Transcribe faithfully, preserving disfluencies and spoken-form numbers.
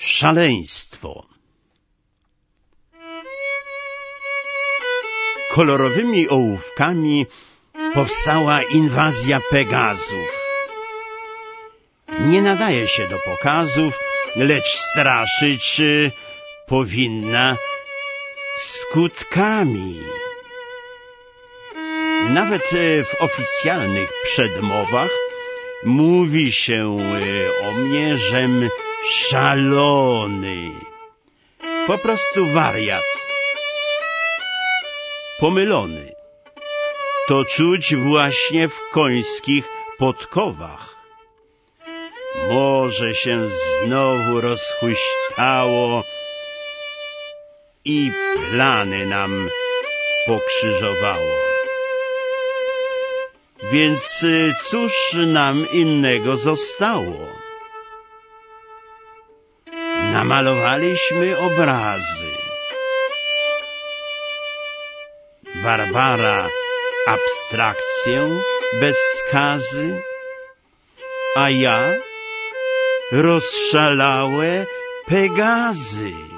Szaleństwo. Kolorowymi ołówkami powstała inwazja Pegazów. Nie nadaje się do pokazów, lecz straszyć powinna skutkami. Nawet w oficjalnych przedmowach mówi się o mnie, żem szalony. Po prostu wariat. Pomylony. To czuć właśnie w końskich podkowach. Morze się znowu rozhuśtało i plany nam pokrzyżowało. Więc cóż nam innego zostało? Namalowaliśmy obrazy. Barbara abstrakcję bez skazy, a ja rozszalałe Pegazy.